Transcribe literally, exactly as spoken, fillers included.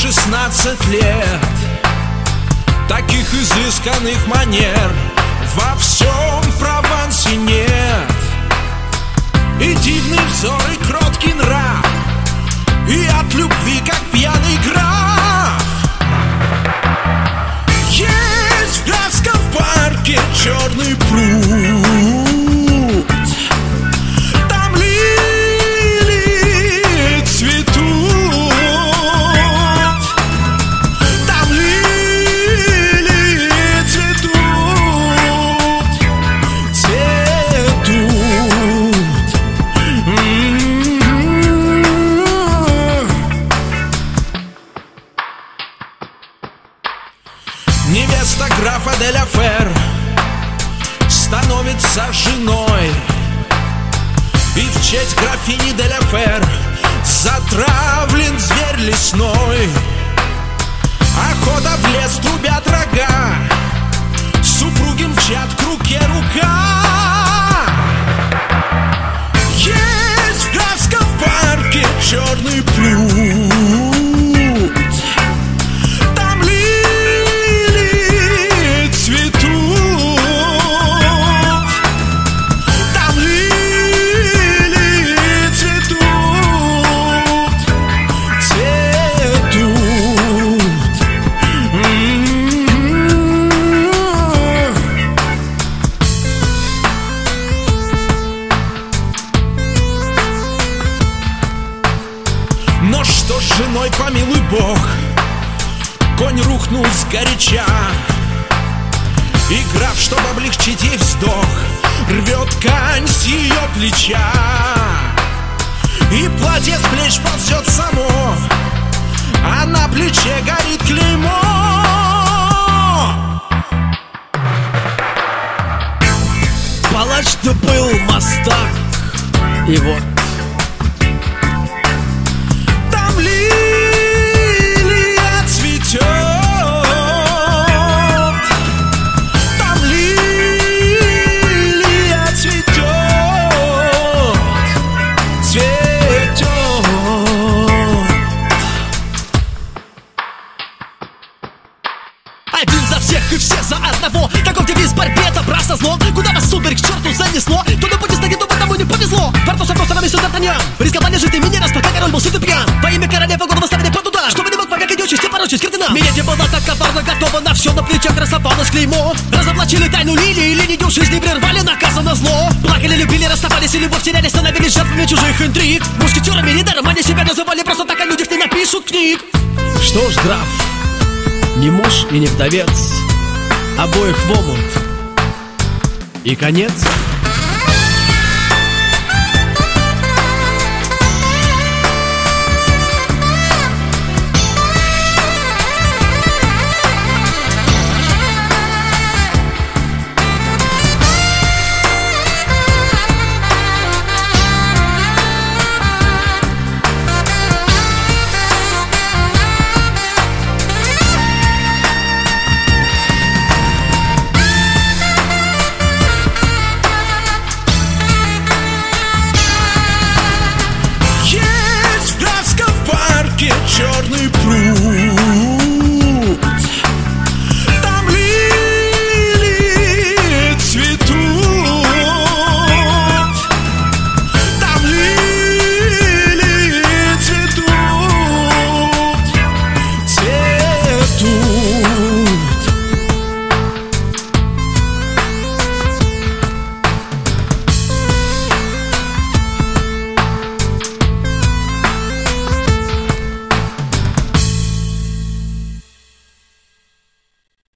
шестнадцать лет. Таких изысканных манер во всем Провансе нет. И дивный взор, и кроткий нрав, и от любви, как пьяный граф. Есть в Графском парке черный пруд, там лилии цветут, там лилии цветут, цветут. Невеста графа де ля Фер становится женой, и в честь графини де ля Фер затравлен зверь лесной. Охота в лес, трубят рога, супруги мчат к руке рука. Есть в Графском парке черный пруд, там лилии цветут, там лилии цветут, цветут. Но что с женой, помилуй Бог, конь рухнул сгоряча, и граф, чтобы облегчить ей вздох, рвет ткань с ее плеча, и платье с плеч ползет само, а на плече горит клеймо. Палач-то был мастак, и вот Там лилия цветет, там лилия цветет, цветет. один за всех и все за одного. Таков девиз борьбе добра со злом. Куда вас, сударь, к черту занесло? Кто на пути стоит, тому тому не повезло. Портосом просто на место Д'Артаньян рисковали жить и не раз, пока король был сыт и пьян. Во имя королевы голову ставили под удар, чтобы не мог вовек и участь и порочить кардинал. Миледи была так коварна, готова на все, на плечах красовалось клеймо. Разоблачили тайну лилии, линию жизни прервали, наказано зло. Плакали, любили, расставались и любовь теряли, становились жертвами чужих интриг. Мушкетерами недаром они себя называли, просто так о людях не напишут книг. Что ж, граф, не муж и не вдовец, обоих в омут и конец.